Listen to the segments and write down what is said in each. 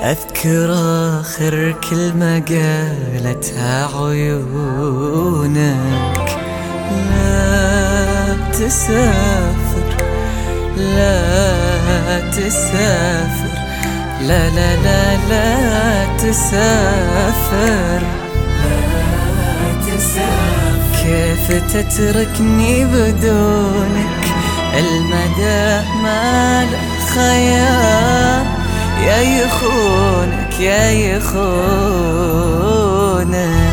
أذكر آخر كلمة قالتها عيونك: لا تسافر، لا تسافر، لا لا لا لا تسافر، لا تسافر. كيف تتركني بدونك؟ المدى ما له خيال، يا يخونك يا يخونك.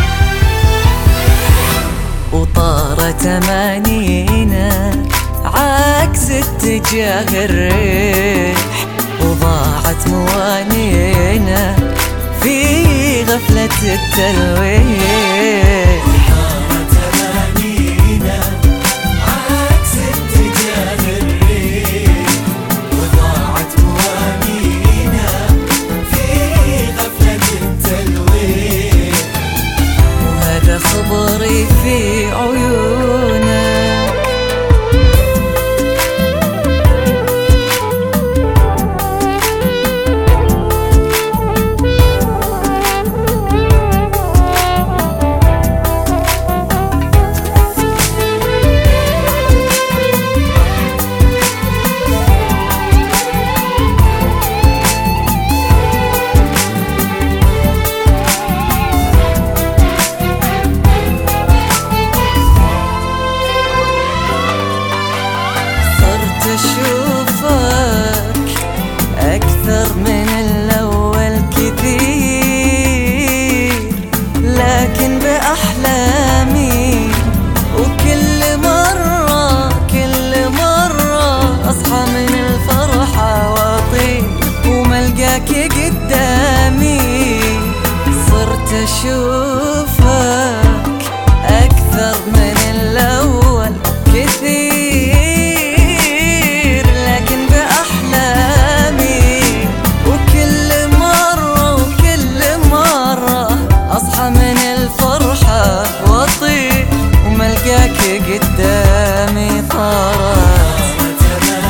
وطارت أمانينا عكس اتجاه الريح، وضاعت موانينا في غفلة التلويح. وطارت أمانينا عكس اتجاه الريح، وضاعت موانينا في غفلة التلويح. وهذا خبري في عيونك. أشوفك أكثر من الأول كثير، لكن بأحلامي وكل مرة أصحى من الفرحة وأطير وملقاك قدامي. صرت أشوفك أكثر من الأول كثير، لكن بأحلامي وكل مرة أصحى من الفرحة وأطير وملقاك قدامي. طارت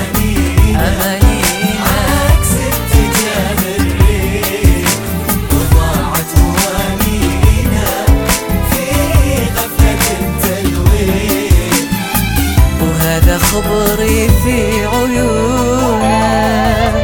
أمانينا عكس اتجاه الريح، وضاعت موانينا في غفلة التلويح. وهذا خبري في عيونك.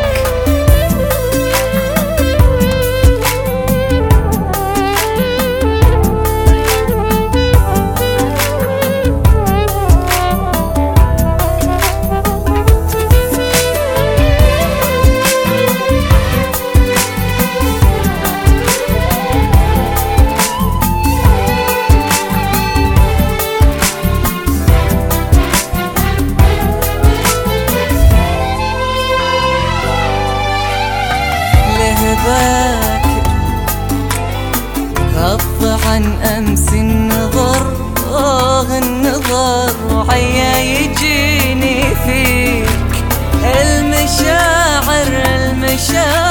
غض عن أمس النظر، النظر وعيا يجيني فيك المشاعر